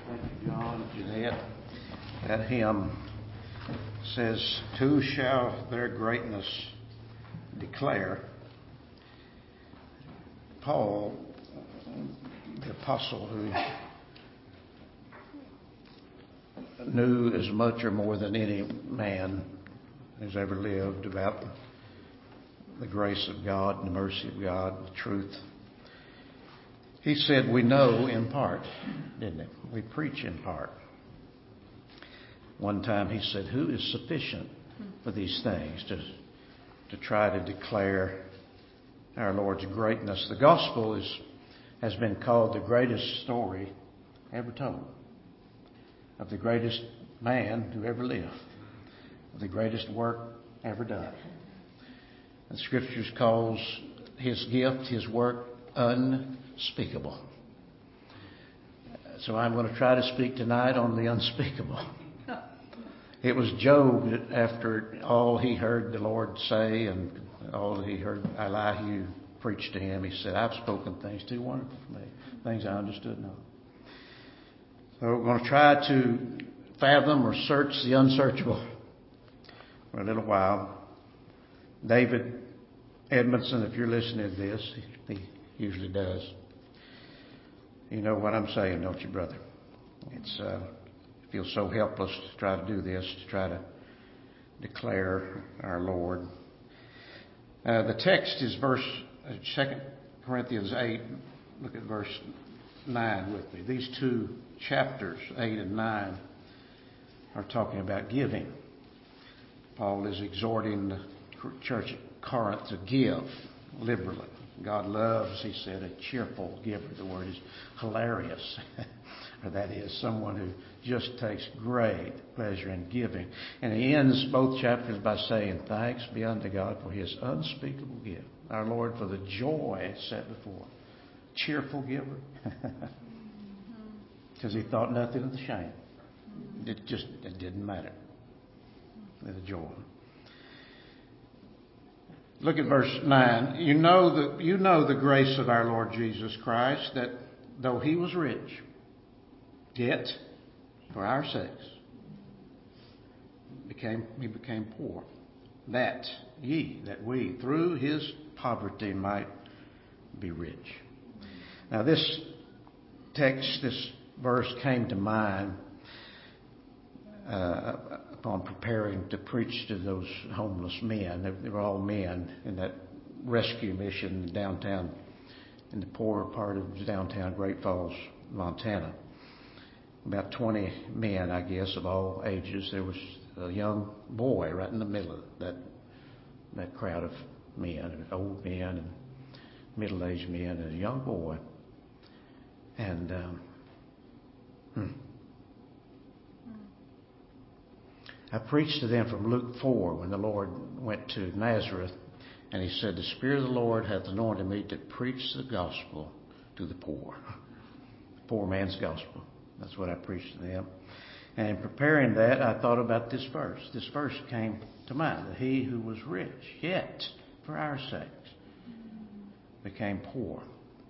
Thank you, John, Jeanette. That hymn says, "Who shall their greatness declare?" Paul, the apostle, who knew as much or more than any man who's ever lived about the grace of God, the mercy of God, the truth. He said, we know in part, didn't he? We preach in part. One time he said, who is sufficient for these things to try to declare our Lord's greatness? The gospel has been called the greatest story ever told, of the greatest man who ever lived, of the greatest work ever done. The Scriptures calls his gift, his work, unspeakable. So I'm going to try to speak tonight on the unspeakable. It was Job that after all he heard the Lord say and all he heard Elihu preach to him, he said, I've spoken things too wonderful for me, things I understood not. So we're going to try to fathom or search the unsearchable for a little while. David Edmondson, if you're listening to this, he usually does. You know what I'm saying, don't you, brother? It's I feel so helpless to try to do this, to try to declare our Lord. The text is 2 Corinthians 8. Look at verse 9 with me. These two chapters, 8 and 9, are talking about giving. Paul is exhorting the church at Corinth to give liberally. God loves, he said, a cheerful giver. The word is hilarious. Or that is, someone who just takes great pleasure in giving. And he ends both chapters by saying, thanks be unto God for his unspeakable gift. Our Lord, for the joy set before him. Cheerful giver. Because he thought nothing of the shame. It didn't matter. The joy. Look at verse 9. You know the grace of our Lord Jesus Christ, that though he was rich, yet for our sakes he became poor, that we through his poverty might be rich. Now this text, this verse came to mind upon preparing to preach to those homeless men. They were all men in that rescue mission downtown, in the poorer part of downtown Great Falls, Montana. About 20 men, I guess, of all ages. There was a young boy right in the middle of that crowd of men, old men and middle-aged men, and a young boy. And I preached to them from Luke 4 when the Lord went to Nazareth, and he said, the Spirit of the Lord hath anointed me to preach the gospel to the poor. Poor man's gospel. That's what I preached to them. And in preparing that, I thought about this verse. This verse came to mind, that he who was rich, yet for our sakes, became poor.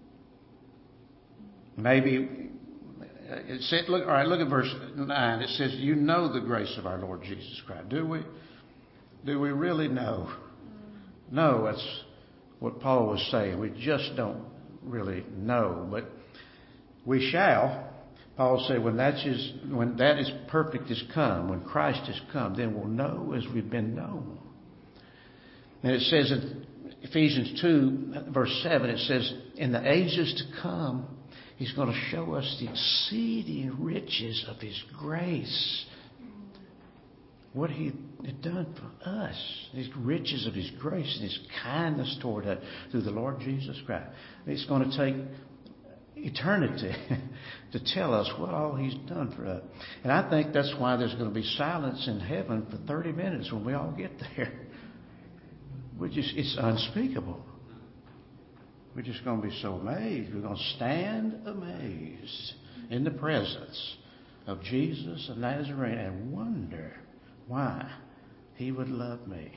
Maybe it said, look at verse 9. It says, you know the grace of our Lord Jesus Christ. Do we? Do we really know? No, that's what Paul was saying. We just don't really know. But we shall. Paul said, when that is perfect is come, when Christ has come, then we'll know as we've been known. And it says in Ephesians 2, verse 7, it says, in the ages to come, he's going to show us the exceeding riches of his grace. What he had done for us. These riches of his grace and his kindness toward us through the Lord Jesus Christ. It's going to take eternity to tell us what all he's done for us. And I think that's why there's going to be silence in heaven for 30 minutes when we all get there. It's unspeakable. We're just going to be so amazed. We're going to stand amazed in the presence of Jesus of Nazareth and wonder why he would love me,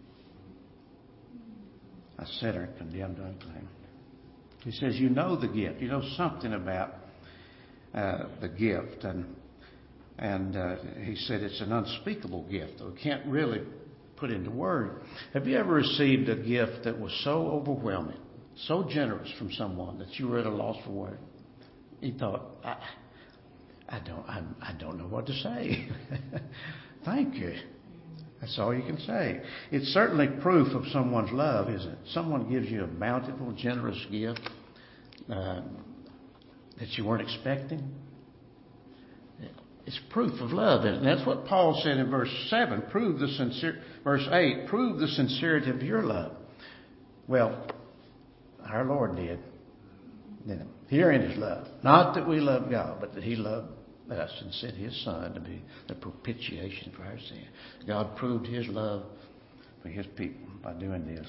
a sinner condemned unclean. He says, you know the gift. You know something about the gift. And he said it's an unspeakable gift, though we can't really put into word. Have you ever received a gift that was so overwhelming, so generous from someone that you were at a loss for word? You thought, I don't know what to say. Thank you. That's all you can say. It's certainly proof of someone's love, isn't it? Someone gives you a bountiful, generous gift that you weren't expecting. It's proof of love, isn't it? And that's what Paul said in verse 7. Verse 8, prove the sincerity of your love. Well, our Lord did. Herein is love. Not that we love God, but that He loved us and sent His Son to be the propitiation for our sin. God proved His love for His people by doing this.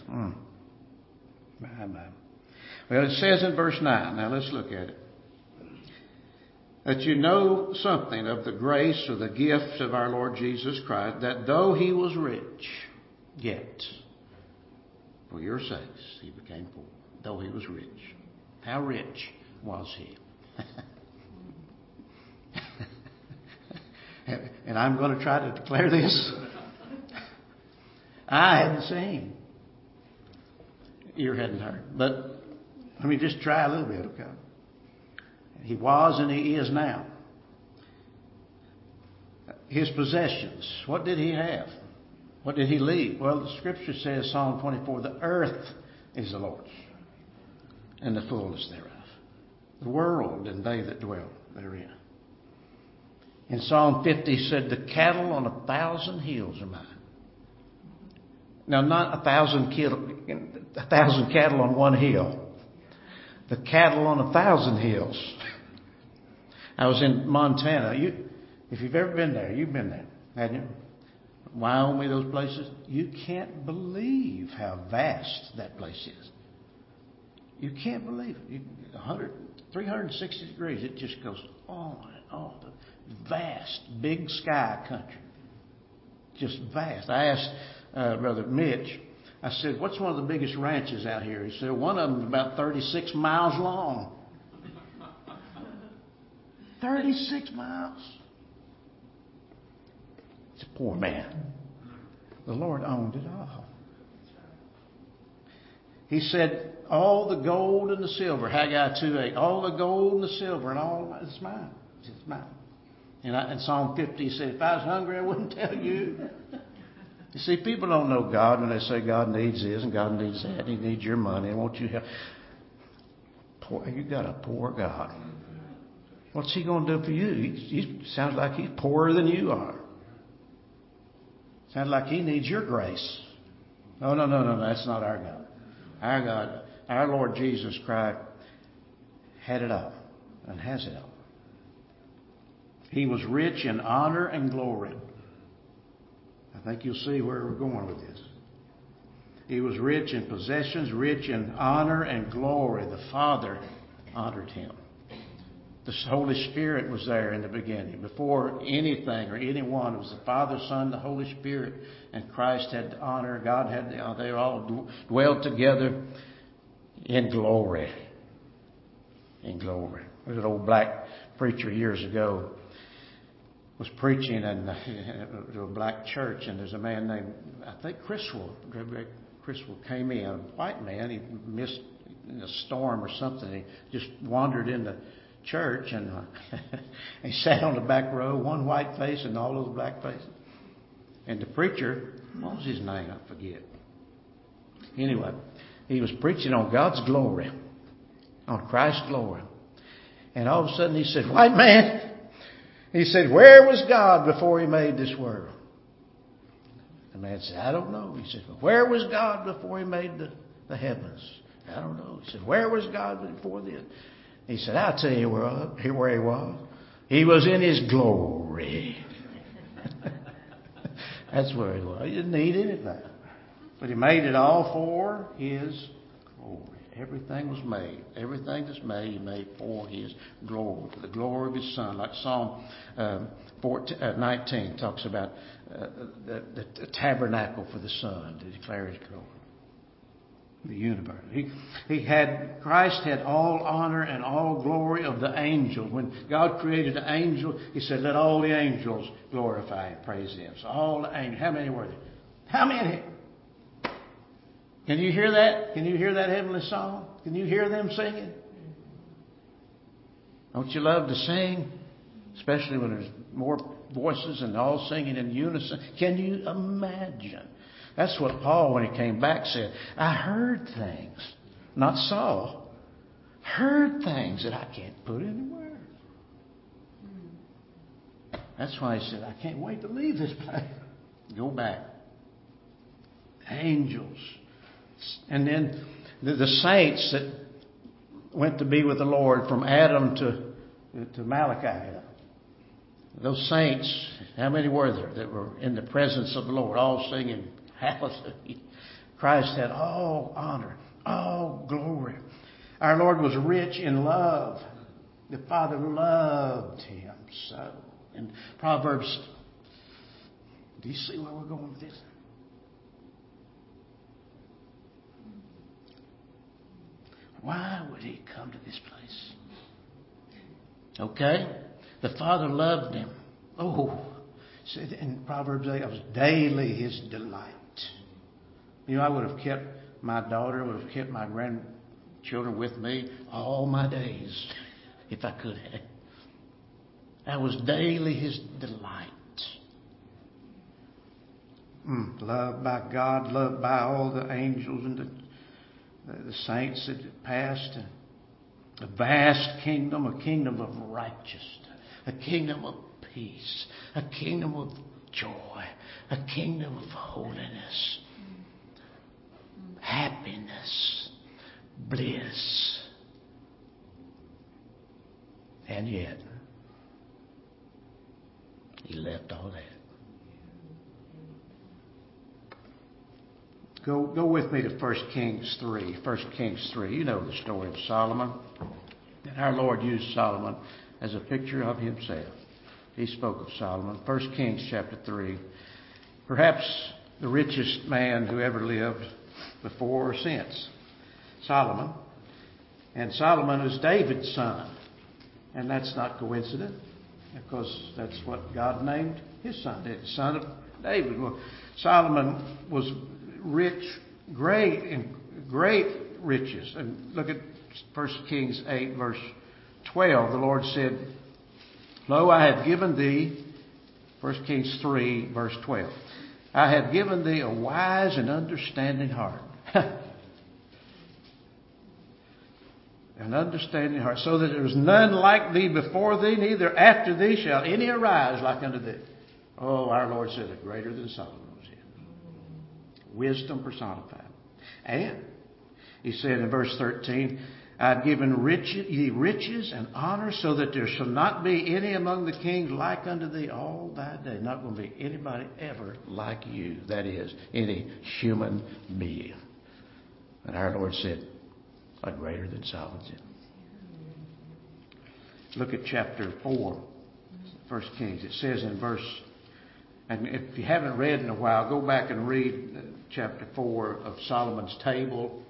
Well, it says in verse 9. Now let's look at it. That you know something of the grace or the gift of our Lord Jesus Christ, that though He was rich, yet for your sakes He became poor. Though He was rich. How rich was He? And I'm going to try to declare this. I hadn't seen. Ear hadn't heard. But let me just try a little bit, okay? He was and He is now. His possessions. What did He have? What did He leave? Well, the Scripture says, Psalm 24, the earth is the Lord's, and the fullness thereof. The world and they that dwell therein. In Psalm 50 said, the cattle on 1,000 hills are mine. Now, not 1,000 cattle on one hill. The cattle on 1,000 hills. I was in Montana. If you've ever been there, you've been there, hadn't you? Wyoming, those places. You can't believe how vast that place is. You can't believe it. 360 degrees. It just goes on and on. Vast, big sky country. Just vast. I asked Brother Mitch, I said, what's one of the biggest ranches out here? He said, one of them is about 36 miles long. 36 miles. It's a poor man. The Lord owned it all. He said, all the gold and the silver, Haggai 2:8, all the gold and the silver and all, it's mine. It's mine. And in Psalm 50, he said, if I was hungry, I wouldn't tell you. You see, people don't know God when they say God needs this and God needs that. He needs your money. And won't you help? You got a poor God. What's He going to do for you? He sounds like He's poorer than you are. Sounds like He needs your grace. No. That's not our God. Our God, our Lord Jesus Christ, had it all and has it all. He was rich in honor and glory. I think you'll see where we're going with this. He was rich in possessions, rich in honor and glory. The Father honored Him. The Holy Spirit was there in the beginning. Before anything or anyone, it was the Father, Son, the Holy Spirit. And Christ had the honor. God had the honor. They all dwelled together in glory. In glory. There was an old black preacher years ago was preaching in a black church, and there's a man named, I think, Criswell. Criswell came in, a white man. He missed a storm or something. He just wandered in the church, and he sat on the back row, one white face and all those black faces. And the preacher, what was his name? I forget. Anyway, he was preaching on God's glory, on Christ's glory. And all of a sudden he said, white man, he said, where was God before He made this world? The man said, I don't know. He said, well, where was God before He made the heavens? I don't know. He said, where was God before this? He said, I'll tell you where He was. He was in His glory. That's where He was. He didn't need anything. But He made it all for His glory. Everything was made. Everything that's made, He made for His glory, for the glory of His Son. Like Psalm 19 talks about the tabernacle for the Son to declare His glory. The universe. Christ had all honor and all glory of the angels. When God created the angel, He said, let all the angels glorify and praise Him. So all the angels, how many were there? How many? Can you hear that? Can you hear that heavenly song? Can you hear them singing? Don't you love to sing? Especially when there's more voices and all singing in unison. Can you imagine? That's what Paul, when he came back, said. I heard things, not saw. Heard things that I can't put into words. That's why he said, I can't wait to leave this place. Go back. Angels. And then the saints that went to be with the Lord from Adam to Malachi. Those saints, how many were there that were in the presence of the Lord, all singing hallelujah? Christ had all honor, all glory. Our Lord was rich in love. The Father loved Him so. In Proverbs, do you see where we're going with this? Why would He come to this place? Okay? The Father loved Him. Oh, said in Proverbs 8, I was daily His delight. You know, I would have kept my daughter, would have kept my grandchildren with me all my days, if I could have. I was daily His delight. Loved by God, loved by all the angels and the saints that passed. A vast kingdom, a kingdom of righteousness, a kingdom of peace, a kingdom of joy, a kingdom of holiness, happiness, bliss. And yet, He left all that. Go with me to 1 Kings 3. 1 Kings 3. You know the story of Solomon. And our Lord used Solomon as a picture of Himself. He spoke of Solomon. 1 Kings chapter 3. Perhaps the richest man who ever lived before or since. Solomon. And Solomon is David's son. And that's not coincident, because that's what God named his son, the son of David. Well, Solomon was rich, great riches. And look at 1 Kings 8, verse 12. The Lord said, Lo, I have given thee, 1 Kings 3, verse 12. I have given thee a wise and understanding heart. An understanding heart, so that there is none like thee before thee, neither after thee shall any arise like unto thee. Oh, our Lord said it, greater than Solomon was he. Wisdom personified. And He said in verse 13, I've given ye riches and honor, so that there shall not be any among the kings like unto thee all thy day. Not going to be anybody ever like you. That is, any human being. And our Lord said, are greater than Solomon's. Look at chapter 4, 1 Kings. It says in verse, and if you haven't read in a while, go back and read chapter 4 of Solomon's table.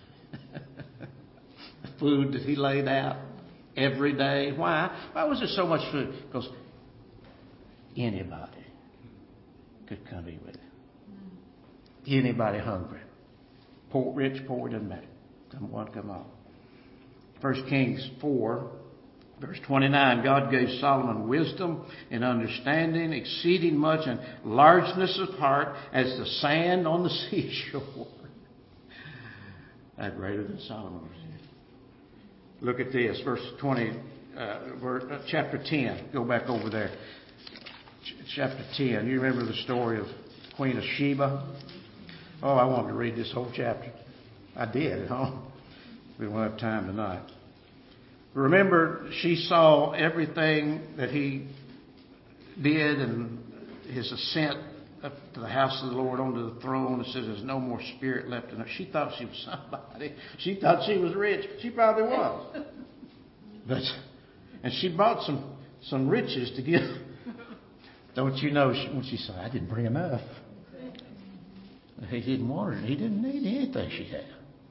The food that he laid out every day. Why? Why was there so much food? Because anybody could come eat with it. Anybody hungry. Poor, rich, poor, doesn't matter. Come on, come on. 1 Kings 4, verse 29. God gave Solomon wisdom and understanding, exceeding much, and largeness of heart as the sand on the seashore. That's greater than Solomon was. Look at this, verse 20, chapter 10. Go back over there. Chapter 10. You remember the story of Queen of Sheba? Oh, I wanted to read this whole chapter. I did at home. We don't have time tonight. Remember, she saw everything that he did and his ascent up to the house of the Lord onto the throne. It says there's no more spirit left in her. She thought she was somebody. She thought she was rich. She probably was. And she bought some riches to give. Don't you know, when she said, I didn't bring enough. He didn't want her. He didn't need anything she had.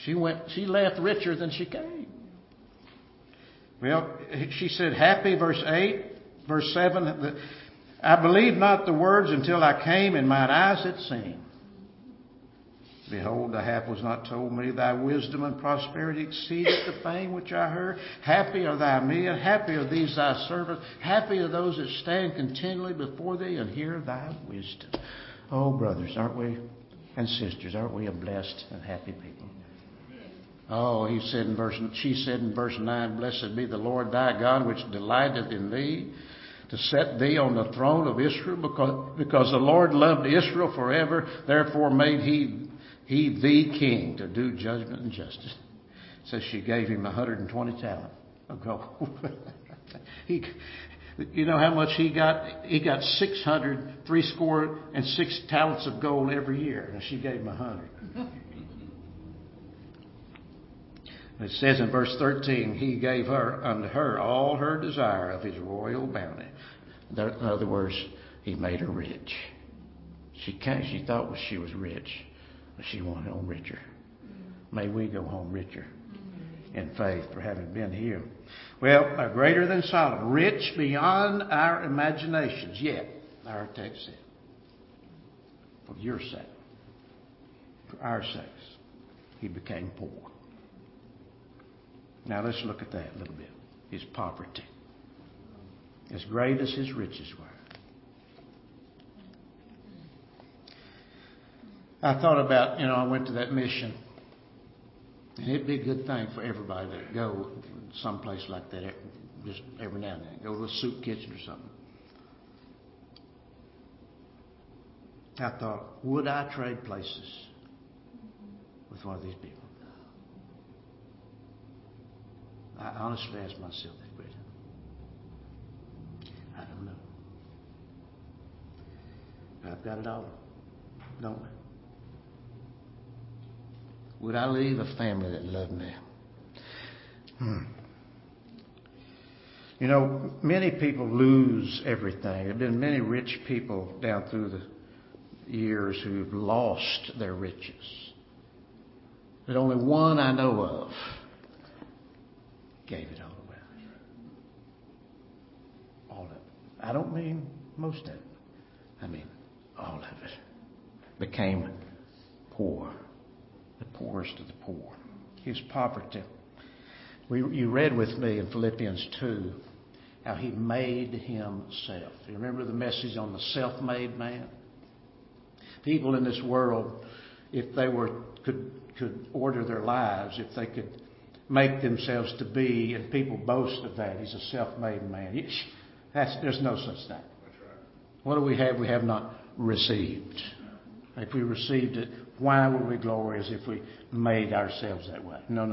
She left richer than she came. Well, she said, happy, verse 8, verse 7. I believed not the words until I came, and mine eyes had seen. Behold, the half was not told me. Thy wisdom and prosperity exceeded the fame which I heard. Happy are thy men, happy are these thy servants, happy are those that stand continually before thee and hear thy wisdom. Oh, brothers, aren't we, and sisters, aren't we a blessed and happy people? Oh, she said in verse 9, blessed be the Lord thy God, which delighteth in thee, to set thee on the throne of Israel, because the Lord loved Israel forever, therefore made he thee king to do judgment and justice. It says she gave him 120 talents of gold. You know how much he got? He got 606 talents of gold every year, and she gave him 100. It says in verse 13, he gave unto her all her desire of his royal bounty. In other words, he made her rich. She thought she was rich, but she went home richer. May we go home richer in faith for having been here. Well, greater than Solomon, rich beyond our imaginations. Yet, our text said, for your sake, for our sakes, he became poor. Now let's look at that a little bit. His poverty. As great as his riches were. I thought about, I went to that mission. And it'd be a good thing for everybody to go someplace like that just every now and then. Go to a soup kitchen or something. I thought, would I trade places with one of these people? I honestly asked myself that question. I don't know. I've got it all, don't I? Would I leave a family that loved me? Many people lose everything. There have been many rich people down through the years who've lost their riches. But only one I know of gave it all away. All of it. I don't mean most of it. I mean all of it. Became poor. The poorest of the poor. His poverty. You read with me in Philippians 2 how he made himself. You remember the message on the self-made man? People in this world, if they could order their lives, if they could make themselves to be, and people boast of that, he's a self-made man. There's no such thing. That's right. What do we have? We have not received. If we received it, why would we glory as if we made ourselves that way? No.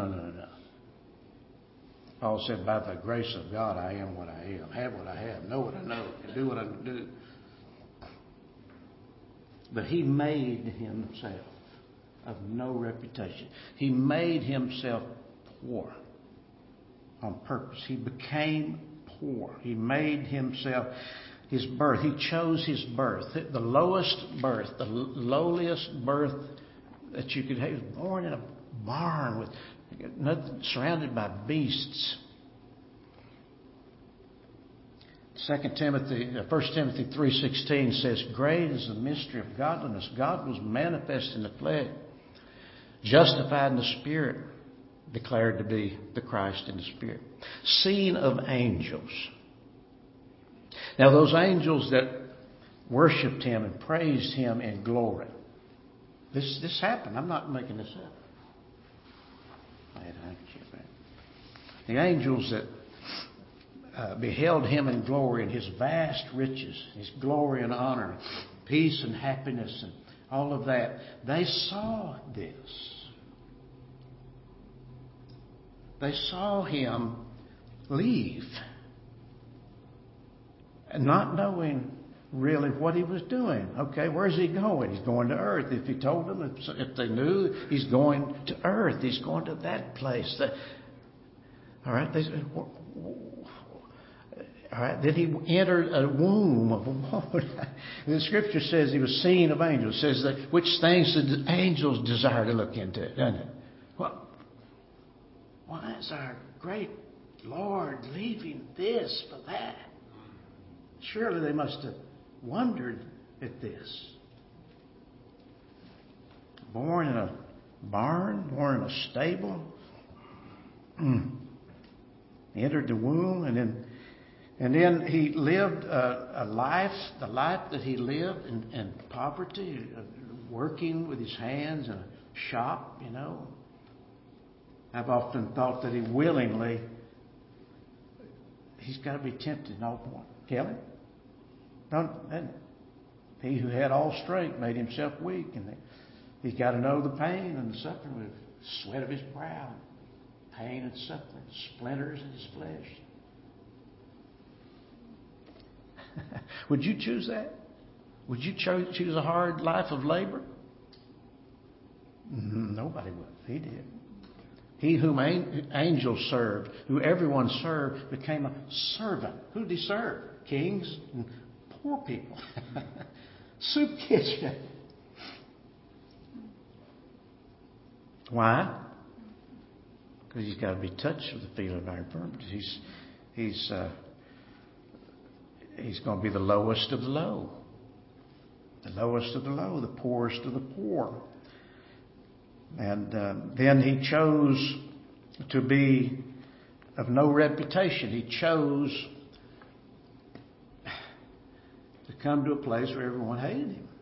Paul said, by the grace of God, I am what I am. Have what I have. Know what I know. And do what I can do. But he made himself of no reputation. He made himself poor on purpose. He became poor. He made himself his birth. He chose his birth. The lowest birth, the lowliest birth that you could have. He was born in a barn with nothing, surrounded by beasts. 1 Timothy 3:16 says, great is the mystery of godliness. God was manifest in the flesh, justified in the Spirit, declared to be the Christ in the Spirit, seen of angels. Now those angels that worshipped him and praised him in glory. This happened. I'm not making this up. I had a handkerchief there. The angels that beheld him in glory and his vast riches, his glory and honor, peace and happiness and all of that, they saw this. They saw him leave, and not knowing really what he was doing. Okay, where's he going? He's going to earth. If he told them, if they knew, he's going to earth. He's going to that place. All right, they said, all right, then he entered a womb of a woman. The scripture says he was seen of angels. It says that which things did the angels desire to look into, doesn't it? Well, why is our great Lord leaving this for that? Surely they must have wondered at this. Born in a barn, born in a stable, entered the womb, and then he lived a life, the life that he lived in poverty, working with his hands in a shop, you know. I've often thought that he's got to be tempted in all point. Kelly? He who had all strength made himself weak, and he's got to know the pain and the suffering with the sweat of his brow, pain and suffering, splinters in his flesh. Would you choose that? Would you choose a hard life of labor? Nobody would. He did. He whom angels served, who everyone served, became a servant. Who did he serve? Kings and poor people. Soup kitchen. Why? Because he's got to be touched with the feeling of our infirmities. He's going to be the lowest of the low. The lowest of the low, the poorest of the poor. And then he chose to be of no reputation. He chose to come to a place where everyone hated him.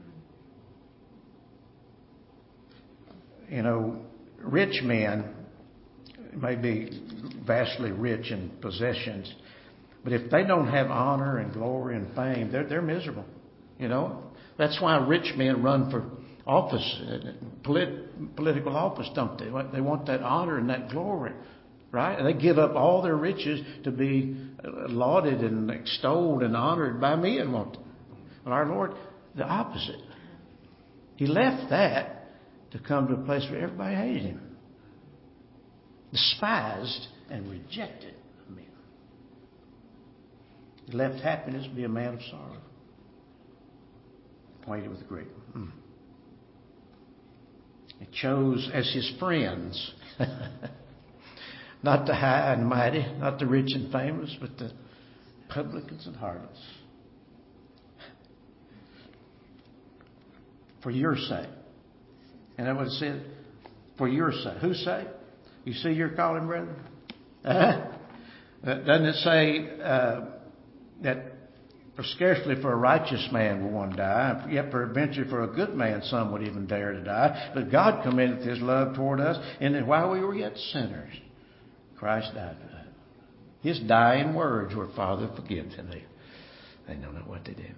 You know, rich men may be vastly rich in possessions, but if they don't have honor and glory and fame, they're miserable. You know, that's why rich men run for office, political office, don't they? They want that honor and that glory, right? And they give up all their riches to be lauded and extolled and honored by men. But our Lord, the opposite. He left that to come to a place where everybody hated him, despised and rejected of men. He left happiness to be a man of sorrow, acquainted with the great one. He chose as his friends, not the high and mighty, not the rich and famous, but the publicans and harlots. For your sake. And that what it said? For your sake. Whose sake? You see your calling, brethren? Doesn't it say that scarcely for a righteous man will one die, yet peradventure for a good man some would even dare to die. But God commendeth his love toward us, and that while we were yet sinners, Christ died for us. His dying words were, Father, forgive them. They know not what they did.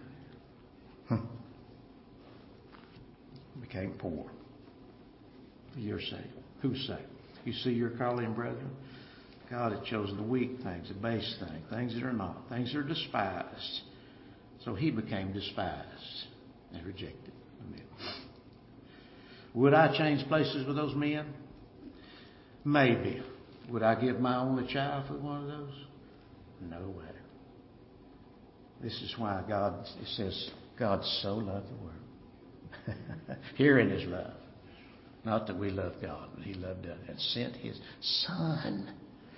Became poor. For your sake. Whose sake? You see your calling, brethren? God had chosen the weak things, the base things, things that are not, things that are despised. So he became despised and rejected. Amen. Would I change places with those men? Maybe. Would I give my only child for one of those? No way. This is why it says, God so loved the world. Herein is love. Not that we love God, but he loved us and sent his Son.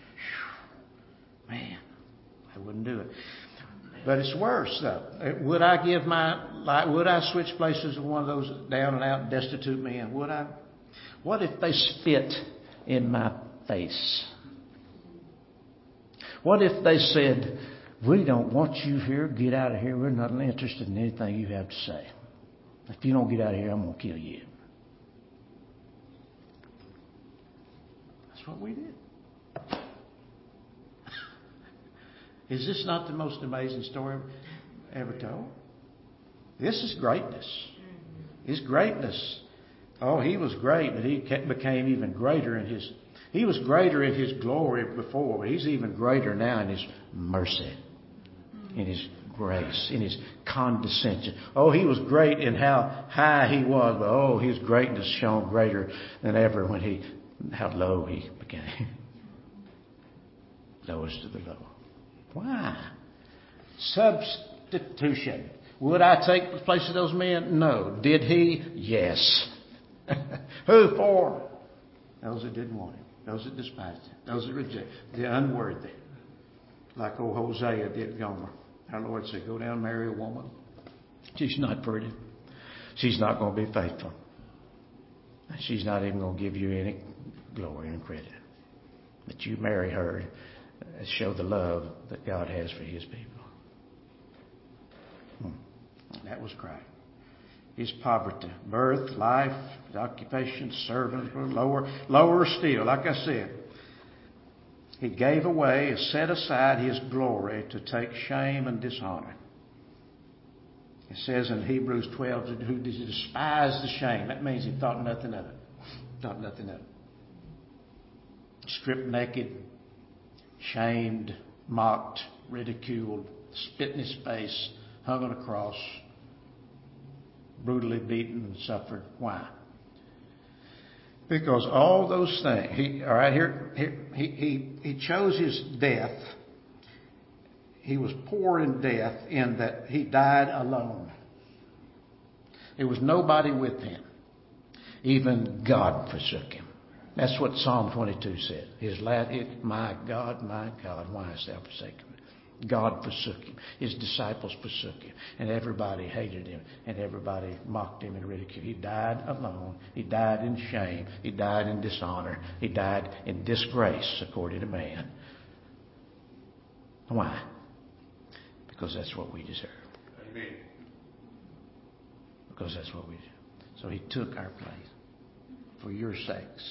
Man, I wouldn't do it. But it's worse, though. Would I switch places with one of those down and out destitute men? Would I? What if they spit in my face? What if they said, we don't want you here, get out of here, we're not interested in anything you have to say. If you don't get out of here, I'm going to kill you. That's what we did. Is this not the most amazing story ever told? This is greatness. His greatness. Oh, he was great, but he became even greater in his... He was greater in his glory before, but he's even greater now in his mercy, in his grace, in his condescension. Oh, he was great in how high he was, but oh, his greatness shone greater than ever when how low he became. Lowest of the low. Why? Substitution. Would I take the place of those men? No. Did he? Yes. Who for? those that didn't want him, those that despised him, those that rejected, the unworthy. Like old Hosea did Gomer. Our Lord said, go down and marry a woman. She's not pretty. She's not going to be faithful. She's not even going to give you any glory and credit. But you marry her and show the love that God has for His people. That was Christ. His poverty, birth, life, his occupation, servant, lower still. Like I said, He gave away, set aside His glory to take shame and dishonor. It says in Hebrews 12, who despised the shame. That means He thought nothing of it. Thought nothing of it. Stripped naked, shamed, mocked, ridiculed, spit in His face, hung on a cross, brutally beaten and suffered. Why? Because all those things, he chose His death. He was poor in death in that He died alone. There was nobody with Him. Even God forsook Him. That's what Psalm 22 said. My God, why hast Thou forsaken me? God forsook Him. His disciples forsook Him. And everybody hated Him. And everybody mocked Him and ridiculed. He died alone. He died in shame. He died in dishonor. He died in disgrace, according to man. Why? Because that's what we deserve. Amen. Because that's what we do. So He took our place for your sakes.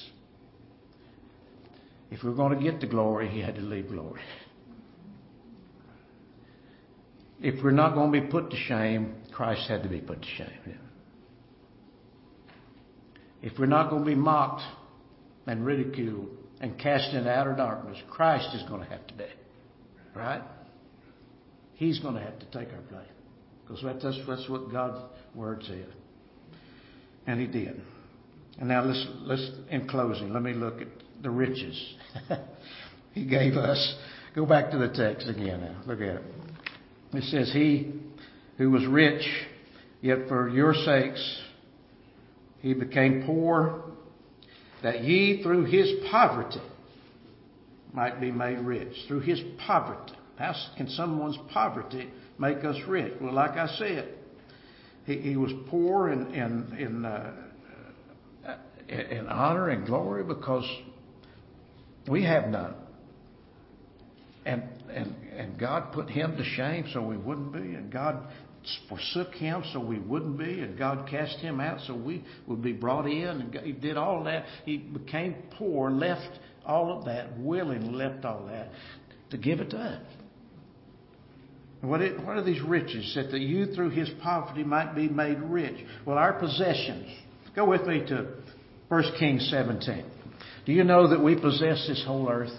If we're going to get the glory, He had to leave glory. If we're not going to be put to shame, Christ had to be put to shame. If we're not going to be mocked and ridiculed and cast into outer darkness, Christ is going to have to die. Right? He's going to have to take our place. Because that's what God's Word said. And He did. And now let's in closing, let me look at the riches He gave us. Go back to the text again now. Look at it. It says, He who was rich, yet for your sakes He became poor, that ye through His poverty might be made rich. Through His poverty. How can someone's poverty make us rich? Well, like I said, He was poor in honor and glory because we have none. And God put Him to shame so we wouldn't be. And God forsook Him so we wouldn't be. And God cast Him out so we would be brought in. And He did all that. He became poor, left all of that, willingly left all that to give it to us. What are these riches? That you through His poverty might be made rich. Well, our possessions. Go with me to 1 Kings 17. Do you know that we possess this whole earth?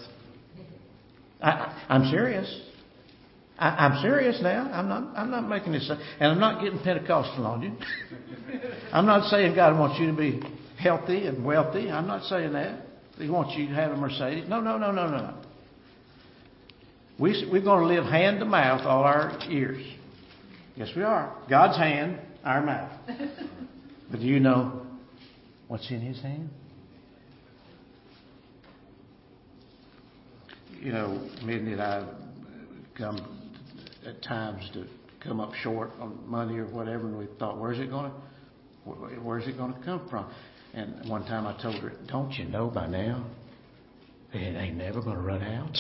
I'm serious. I'm serious now. I'm not making this up. And I'm not getting Pentecostal on you. I'm not saying God wants you to be healthy and wealthy. I'm not saying that. He wants you to have a Mercedes. No. We're going to live hand to mouth all our years. Yes, we are. God's hand, our mouth. But do you know what's in His hand? You know, Mindy and I come at times to come up short on money or whatever, and we thought, where's it going to come from? And one time I told her, don't you know by now that it ain't never going to run out?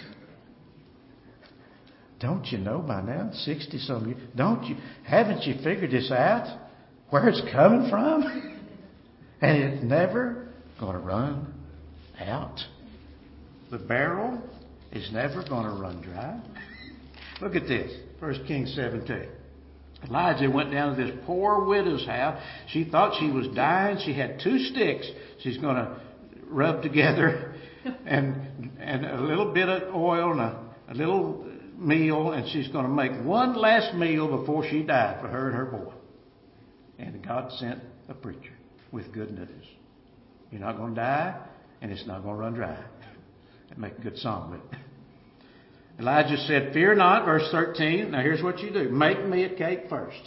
Don't you know by now, 60-some years? Haven't you figured this out? Where it's coming from? And it's never going to run out. The barrel is never going to run dry. Look at this, 1 Kings 17. Elijah went down to this poor widow's house. She thought she was dying. She had 2 sticks she's going to rub together and a little bit of oil and a little meal, and she's going to make one last meal before she died for her and her boy. And God sent a preacher with good news. You're not going to die, and it's not going to run dry. And make a good song with it. Elijah said, fear not, verse 13. Now here's what you do. Make me a cake first.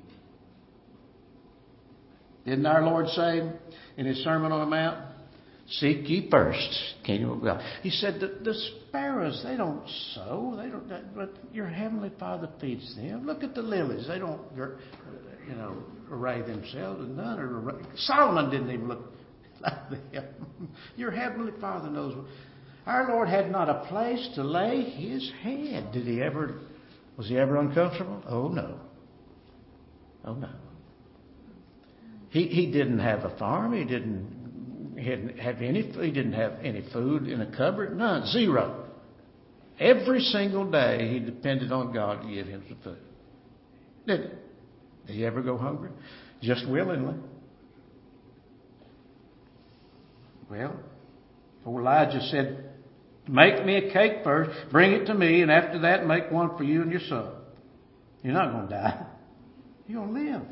Didn't our Lord say in His Sermon on the Mount, Seek ye first kingdom of God. He said the sparrows, they don't sow, but your heavenly Father feeds them. Look at the lilies; they don't, array themselves, and none are arrayed. Solomon didn't even look like them. Your heavenly Father knows. Our Lord had not a place to lay his head. Was he ever uncomfortable? Oh no. Oh no. He didn't have a farm. He didn't have any food in a cupboard. None. Zero. Every single day he depended on God to give him some food. Did he ever go hungry? Just willingly. Well, Elijah said, make me a cake first, bring it to me, and after that make one for you and your son. You're not going to die. You're going to live.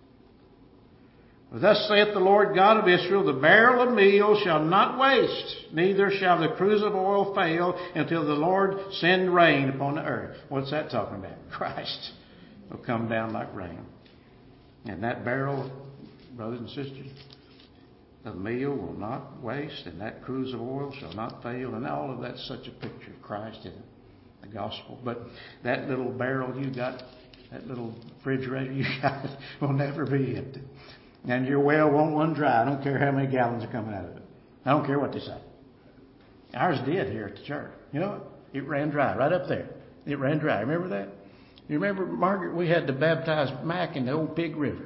Thus saith the Lord God of Israel, the barrel of meal shall not waste, neither shall the cruse of oil fail until the Lord send rain upon the earth. What's that talking about? Christ will come down like rain. And that barrel, brothers and sisters, the meal will not waste, and that cruse of oil shall not fail. And all of that's such a picture of Christ in the gospel. But that little barrel you got, that little refrigerator you got, will never be empty. And your well won't run dry. I don't care how many gallons are coming out of it. I don't care what they say. Ours did here at the church. You know what? It ran dry right up there. It ran dry. Remember that? You remember, Margaret, we had to baptize Mac in the old Pig River.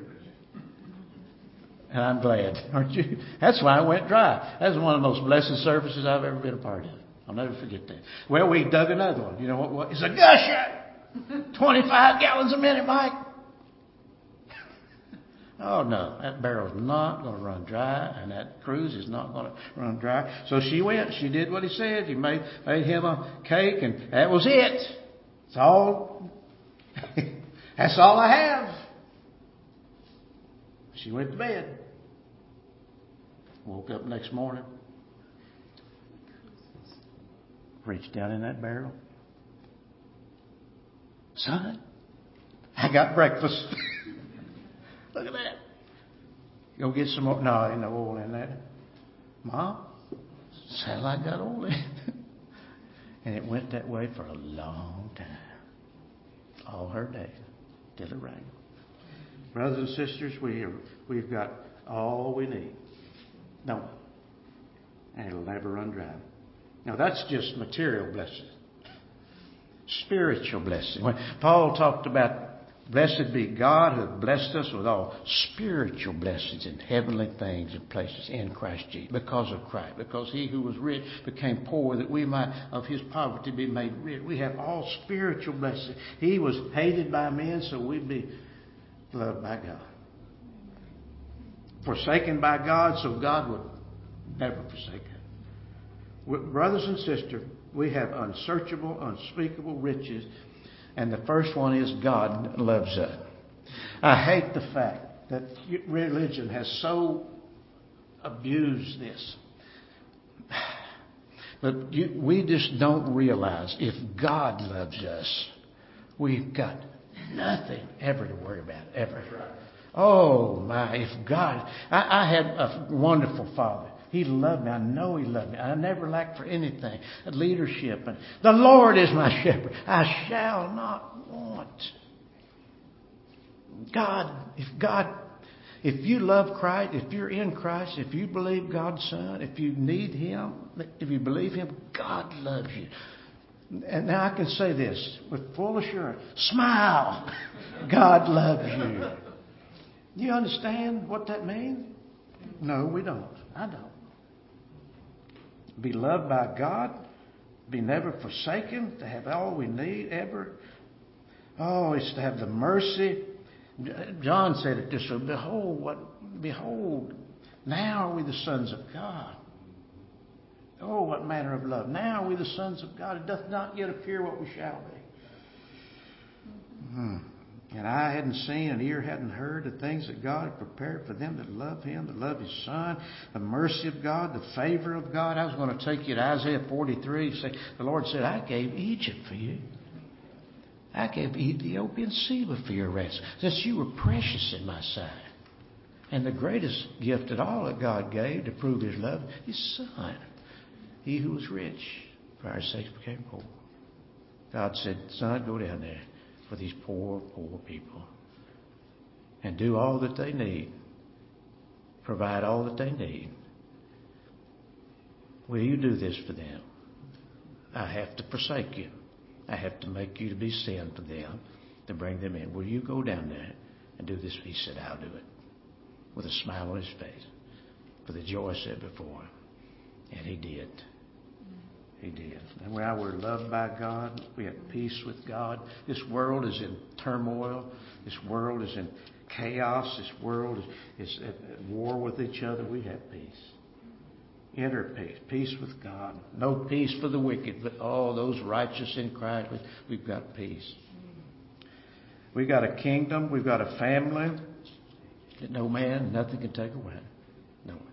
And I'm glad, aren't you? That's why it went dry. That was one of the most blessed services I've ever been a part of. I'll never forget that. Well, we dug another one. You know what? It's a gusher. 25 gallons a minute, Mike. Oh, no, that barrel's not going to run dry, and that cruse is not going to run dry. So she went. She did what he said. He made him a cake, and that was it. That's all. That's all I have. She went to bed. Woke up next morning. Reached down in that barrel. Son, I got breakfast. Look at that. Go get some more. No, ain't no oil in there. Mom, sound like I got oil in it. And it went that way for a long time. All her days. Till it rained. Brothers and sisters, we've got all we need. Don't we? And it'll never run dry. Now that's just material blessing. Spiritual blessing. When Paul talked about blessed be God who hath blessed us with all spiritual blessings in heavenly things and places in Christ Jesus. Because of Christ. Because he who was rich became poor that we might of his poverty be made rich. We have all spiritual blessings. He was hated by men so we'd be loved by God. Forsaken by God so God would never forsake us. Brothers and sisters, we have unsearchable, unspeakable riches. And the first one is God loves us. I hate the fact that religion has so abused this. But we just don't realize if God loves us, we've got nothing ever to worry about, ever. Oh my, if God... I had a wonderful father. He loved me. I know he loved me. I never lacked for anything. Leadership. And the Lord is my shepherd. I shall not want. If you love Christ, if you're in Christ, if you believe God's Son, if you need Him, if you believe Him, God loves you. And now I can say this with full assurance. Smile. God loves you. Do you understand what that means? No, we don't. I don't. Be loved by God, be never forsaken, to have all we need ever. Oh, it's to have the mercy. John said it this way, behold, now are we the sons of God. Oh, what manner of love. Now are we the sons of God. It doth not yet appear what we shall be. And eye hadn't seen, and ear hadn't heard the things that God had prepared for them that love Him, that love His Son, the mercy of God, the favor of God. I was going to take you to Isaiah 43. Say, the Lord said, I gave Egypt for you. I gave Ethiopian Seba for your ransom, since you were precious in my sight. And the greatest gift at all that God gave to prove His love, His Son. He who was rich, for our sakes became poor. God said, Son, go down there for these poor, poor people and do all that they need. Provide all that they need. Will you do this for them? I have to forsake you. I have to make you to be sin for them, to bring them in. Will you go down there and do this? He said, I'll do it. With a smile on his face, for the joy set before him. And he did. He did. And now we're loved by God. We have peace with God. This world is in turmoil. This world is in chaos. This world is at war with each other. We have peace. Inner peace. Peace with God. No peace for the wicked, but all those righteous in Christ, we've got peace. We've got a kingdom. We've got a family that no man, nothing can take away. No one.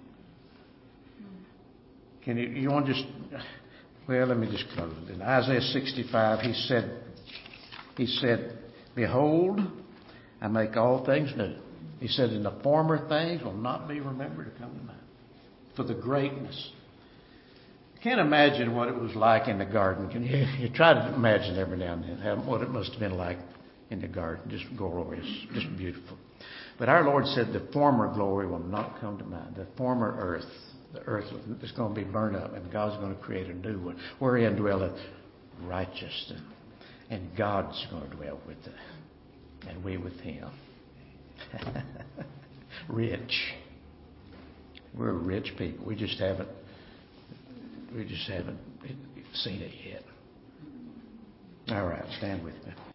Can you want to just... Well, let me just close. In Isaiah 65, he said, Behold, I make all things new. He said, and the former things will not be remembered to come to mind. For the greatness. I can't imagine what it was like in the garden. Can you try to imagine every now and then what it must have been like in the garden. Just glorious, just beautiful. But our Lord said the former glory will not come to mind. The former earth, the earth is going to be burned up, and God's going to create a new one, wherein dwelleth righteousness. And God's going to dwell with us, and we with Him. Rich. We're rich people. We just haven't seen it yet. All right, stand with me.